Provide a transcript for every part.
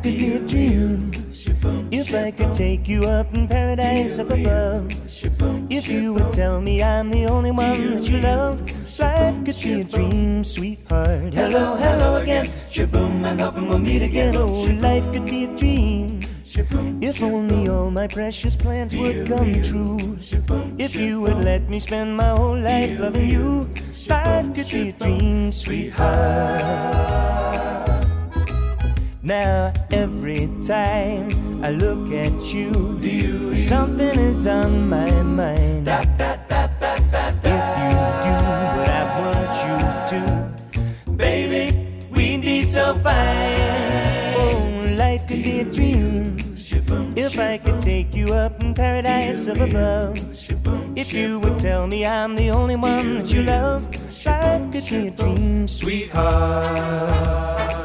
Life could be a dream if I could take you up in paradise up above. If you would tell me I'm the only one that you love. Life could be a dream, sweetheart. Hello, hello again. Shaboom, and hoping we'll meet again. Oh, life could be a dream if only all my precious plans would come true. If you would let me spend my whole life loving you. Life could be a dream, sweetheart. Now every time I look at you, something is on my mind. If you do what I want you to, baby, we'd be so fine. Oh, life could be a dream if I could take you up in paradise up above. If you would tell me I'm the only one that you love. Life could be a dream, sweetheart.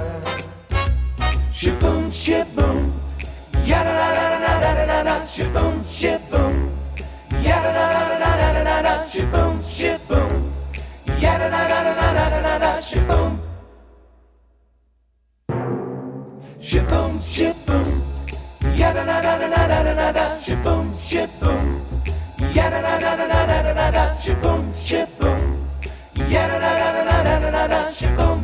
Shaboom, shaboom, yada da da da da da da da. Shaboom, shaboom, yada da da da da da da da. Shaboom, shaboom, yada da da da da da da da. Shaboom, shaboom, shaboom, yada da da da da da da da. Shaboom, shaboom, yada da da da da da da da. Shaboom, shaboom, yada da da da da da da da. Shaboom.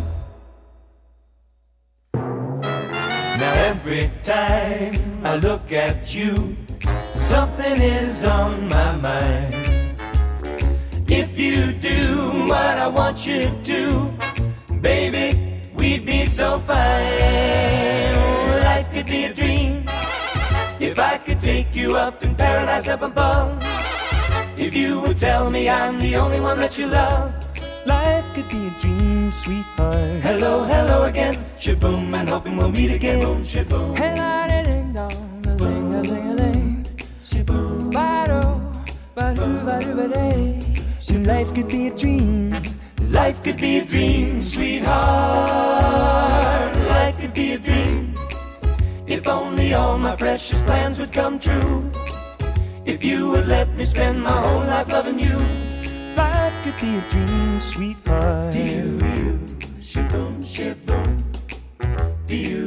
Now every time I look at you, something is on my mind. If you do what I want you to, baby, we'd be so fine. Oh, life could be a dream if I could take you up in paradise up above. If you would tell me I'm the only one that you love. Life could be a dream, sweetheart. Hello, hello again. Shaboom, and hoping we'll meet again. Boom, shaboom. Hey, la, ding, ding, dong, a ling, a ling, a ling. Shaboom. Ba-do, ba-do, ba-do, ba-day. Life could be a dream. Life could be a dream, sweetheart. Life could be a dream if only all my precious plans would come true. If you would let me spend my whole life loving you. Life could be a dream, sweetheart. Do you, shaboom, shaboom. Do you